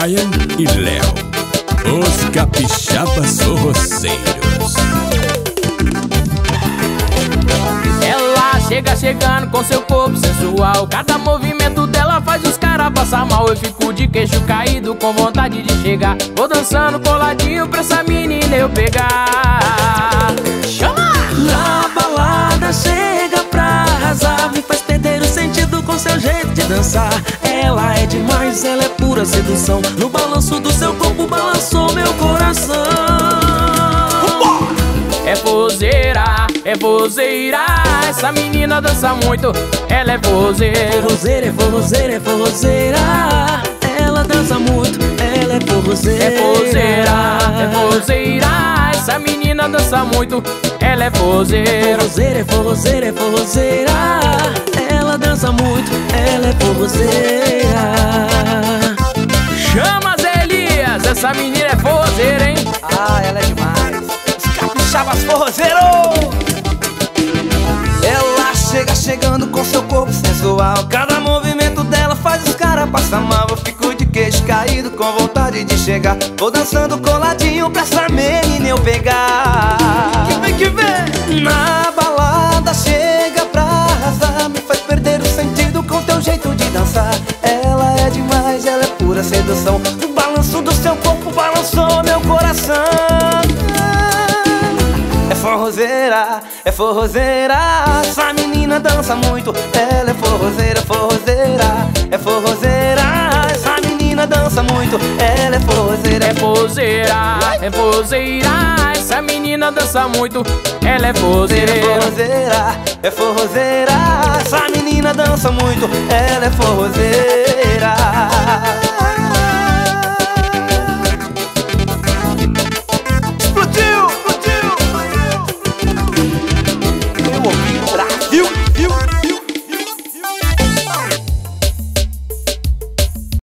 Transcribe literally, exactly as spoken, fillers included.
Brian e Léo, os capixabas forrozeiros. Ela chega chegando com seu corpo sensual. Cada movimento dela faz os caras passar mal. Eu fico de queixo caído com vontade de chegar. Vou dançando coladinho pra essa menina eu pegar. Chama! Na balada chega pra arrasar, me faz perder o sentido com seu jeito de dançar. Ela é demais, ela é pura sedução. No balanço do seu corpo balançou meu coração. É forrozeira, é forrozeira, essa menina dança muito, ela é forrozeira. Forrozeira, é forrozeira, é forrozeira, ela dança muito, ela é forrozeira. É forrozeira, é forrozeira, essa menina dança muito, ela é forrozeira. Forrozeira, é forrozeira, é forrozeira, ela dança muito, ela é forrozeira. Chama Zé Elias, essa menina é forrozeira, hein? Ah, ela é demais. Os capixabas forrozeiros. Ela chega chegando com seu corpo sensual. Cada movimento dela faz os caras passar mal. Eu fico de queixo caído com vontade de chegar. Vou dançando coladinho pra essa menina eu pegar. Que vem, que vem! Na balada chega pra arrasar, me faz perder o sentido com teu jeito de dançar. Ela é demais, ela é pura sedução. O balanço do seu corpo balançou meu coração. É forrozeira, é forrozeira, essa menina dança muito. Ela é forrozeira, forrozeira, é forrozeira, essa menina dança muito. Ela é forrozeira, é forrozeira, é forrozeira, essa menina dança muito. Ela é forrozeira, é forrozeira, é forrozeira, essa menina dança muito. Ela é forrozeira.